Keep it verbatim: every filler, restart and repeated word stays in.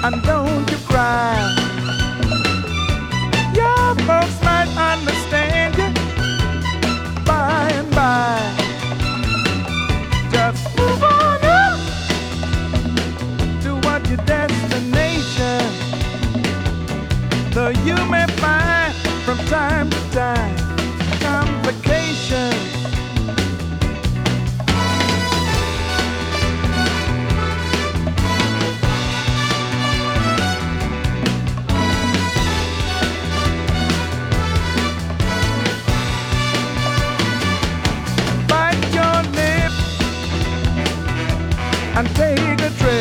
and don't you cry. Your folks might understand you by and by. Just move on up toward your destination. Though you may find from time to time complications. Bite your lip and take a trip